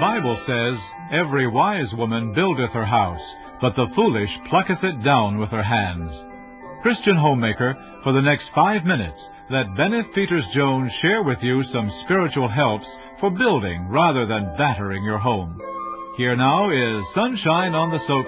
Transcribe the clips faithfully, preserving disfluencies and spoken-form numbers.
Bible says, "Every wise woman buildeth her house, but the foolish plucketh it down with her hands." Christian homemaker, for the next five minutes, let Bennett Peters Jones share with you some spiritual helps for building rather than battering your home. Here now is Sunshine on the Soap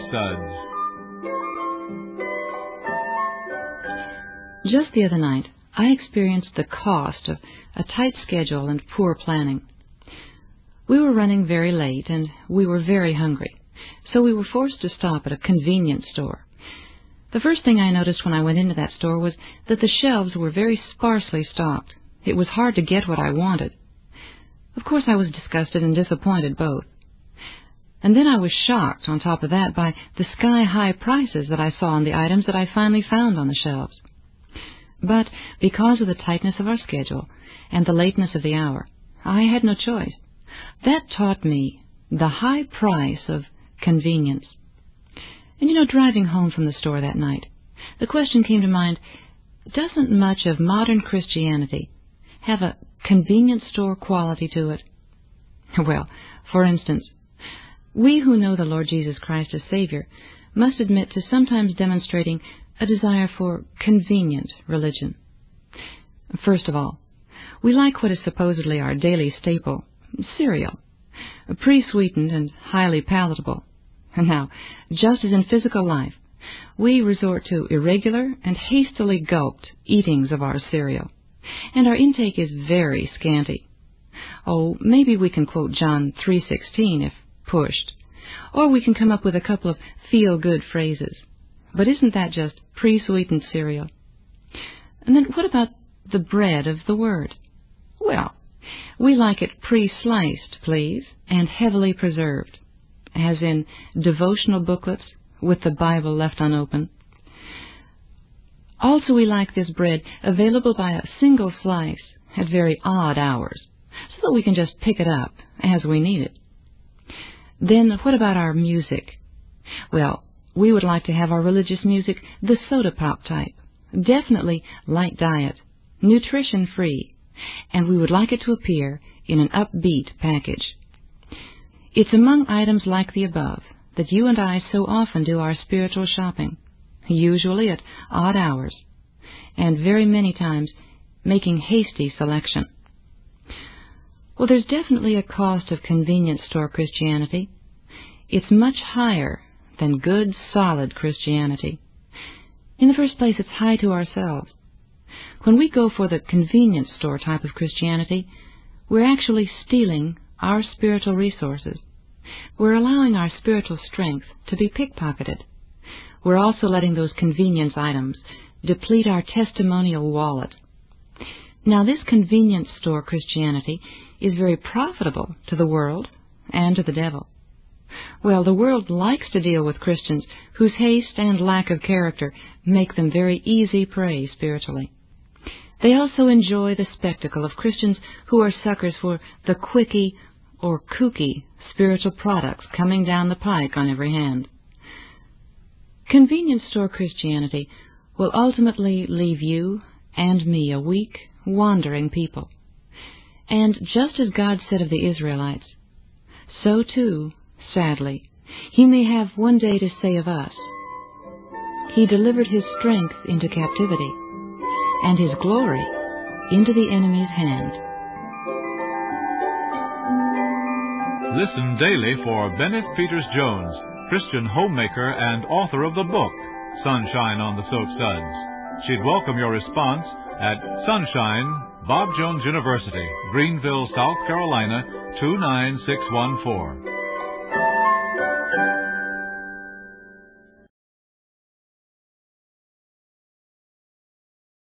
Suds. Just the other night, I experienced the cost of a tight schedule and poor planning. We were running very late, and we were very hungry, so we were forced to stop at a convenience store. The first thing I noticed when I went into that store was that the shelves were very sparsely stocked. It was hard to get what I wanted. Of course, I was disgusted and disappointed both. And then I was shocked, on top of that, by the sky-high prices that I saw on the items that I finally found on the shelves. But because of the tightness of our schedule and the lateness of the hour, I had no choice. That taught me the high price of convenience. And you know, driving home from the store that night, the question came to mind, doesn't much of modern Christianity have a convenience store quality to it? Well, for instance, we who know the Lord Jesus Christ as Savior must admit to sometimes demonstrating a desire for convenient religion. First of all, we like what is supposedly our daily staple, cereal, pre-sweetened and highly palatable. Now, just as in physical life, we resort to irregular and hastily gulped eatings of our cereal, and our intake is very scanty. Oh, maybe we can quote John three sixteen if pushed, or we can come up with a couple of feel-good phrases. But isn't that just pre-sweetened cereal? And then what about the bread of the Word? Well, we like it pre-sliced, please, and heavily preserved, as in devotional booklets with the Bible left unopened. Also, we like this bread available by a single slice at very odd hours, so that we can just pick it up as we need it. Then what about our music? Well, we would like to have our religious music the soda pop type, definitely light diet, nutrition-free, and we would like it to appear in an upbeat package. It's among items like the above that you and I so often do our spiritual shopping, usually at odd hours, and very many times making hasty selection. Well, there's definitely a cost of convenience store Christianity. It's much higher than good, solid Christianity. In the first place, it's high to ourselves. When we go for the convenience store type of Christianity, we're actually stealing our spiritual resources. We're allowing our spiritual strength to be pickpocketed. We're also letting those convenience items deplete our testimonial wallet. Now, this convenience store Christianity is very profitable to the world and to the devil. Well, the world likes to deal with Christians whose haste and lack of character make them very easy prey spiritually. They also enjoy the spectacle of Christians who are suckers for the quickie or kooky spiritual products coming down the pike on every hand. Convenience store Christianity will ultimately leave you and me a weak, wandering people. And just as God said of the Israelites, so too, sadly, He may have one day to say of us, He delivered His strength into captivity, and His glory into the enemy's hand. Listen daily for Bennett Peters Jones, Christian homemaker and author of the book, Sunshine on the Soap Suds. She'd welcome your response at Sunshine, Bob Jones University, Greenville, South Carolina, two nine six one four.